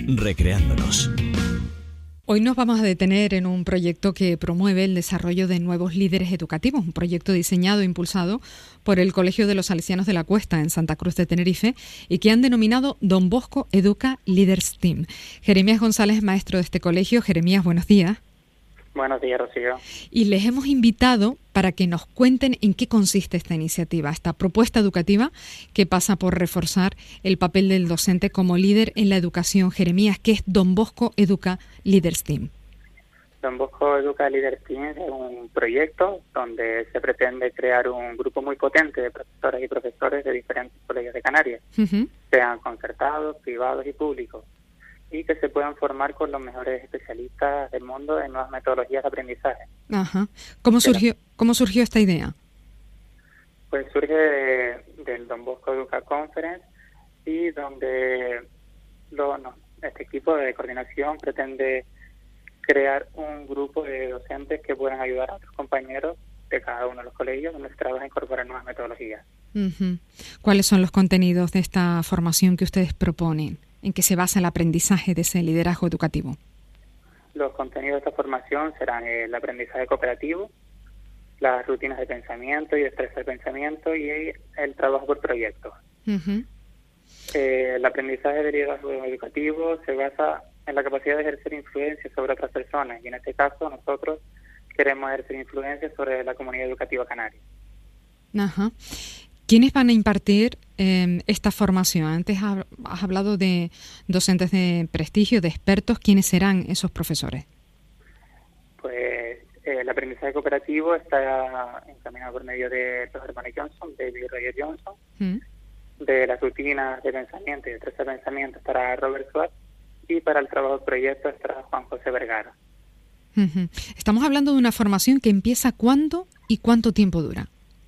recreándonos. Hoy nos vamos a detener en un proyecto que promueve el desarrollo de nuevos líderes educativos, un proyecto diseñado e impulsado por el Colegio de los Salesianos de la Cuesta en Santa Cruz de Tenerife y que han denominado Don Bosco Educa Leaders Team. Jeremías González, maestro de este colegio. Jeremías, buenos días. Buenos días, Rocío. Y les hemos invitado para que nos cuenten en qué consiste esta iniciativa, esta propuesta educativa que pasa por reforzar el papel del docente como líder en la educación. Jeremías, ¿qué es Don Bosco Educa Leaders Team? Don Bosco Educa Leaders Team es un proyecto donde se pretende crear un grupo muy potente de profesoras y profesores de diferentes colegios de Canarias, sean concertados, privados y públicos, y que se puedan formar con los mejores especialistas del mundo en nuevas metodologías de aprendizaje. Ajá. ¿Cómo surgió esta idea? Pues surge del Don Bosco Educa Conference, y donde este equipo de coordinación pretende crear un grupo de docentes que puedan ayudar a otros compañeros de cada uno de los colegios donde se trabaja a incorporar nuevas metodologías. ¿Cuáles son los contenidos de esta formación que ustedes proponen? ¿En qué se basa el aprendizaje de ese liderazgo educativo? Los contenidos de esta formación serán el aprendizaje cooperativo, las rutinas de pensamiento y destreza de pensamiento y el trabajo por proyectos. El aprendizaje de liderazgo educativo se basa en la capacidad de ejercer influencia sobre otras personas, y en este caso nosotros queremos ejercer influencia sobre la comunidad educativa canaria. Ajá. ¿Quiénes van a impartir esta formación? Antes has hablado de docentes de prestigio, de expertos. ¿Quiénes serán esos profesores? Pues el aprendizaje cooperativo está encaminado por medio de los hermanos Johnson, David y Roger Johnson. De las rutinas de pensamiento y de destreza de pensamiento estará Robert Swart, y para el trabajo del proyecto estará Juan José Vergara. Estamos hablando de una formación que empieza ¿cuándo y cuánto tiempo dura?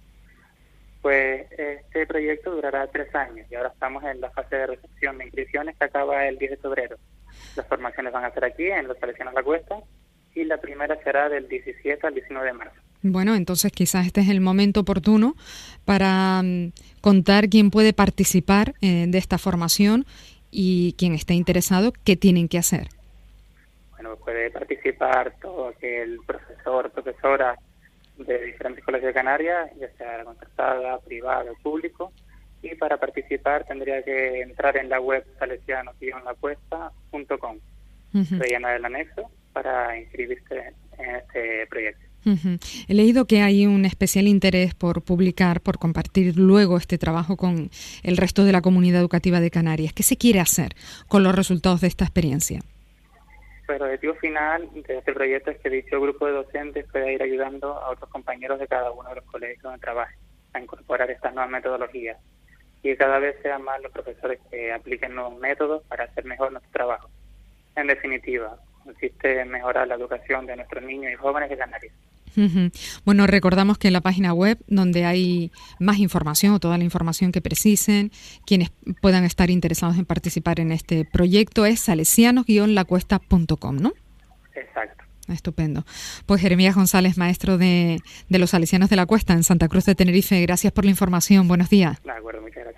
Pues este proyecto durará 3 años y ahora estamos en la fase de recepción de inscripciones que acaba el 10 de febrero. Las formaciones van a ser aquí, en los Salesianos de la Cuesta, y la primera será del 17 al 19 de marzo. Bueno, entonces quizás este es el momento oportuno para contar quién puede participar de esta formación y quien esté interesado, ¿qué tienen que hacer? Bueno, puede participar todo aquel profesor, profesora de diferentes colegios de Canarias, ya sea concertada, privada o público, y para participar tendría que entrar en la web salesianos-lacuesta.com, rellenar el anexo para inscribirse en este proyecto. He leído que hay un especial interés por publicar, por compartir luego este trabajo con el resto de la comunidad educativa de Canarias. ¿Qué se quiere hacer con los resultados de esta experiencia? Pues el objetivo final de este proyecto es que dicho grupo de docentes pueda ir ayudando a otros compañeros de cada uno de los colegios donde trabaje a incorporar estas nuevas metodologías, y que cada vez sean más los profesores que apliquen nuevos métodos para hacer mejor nuestro trabajo. En definitiva, consiste en mejorar la educación de nuestros niños y jóvenes de Canarias. Bueno, recordamos que en la página web, donde hay más información o toda la información que precisen, quienes puedan estar interesados en participar en este proyecto, es salesianos-lacuesta.com, ¿no? Exacto. Estupendo. Pues Jeremías González, maestro de los Salesianos de la Cuesta en Santa Cruz de Tenerife, gracias por la información. Buenos días. De acuerdo, muchas gracias.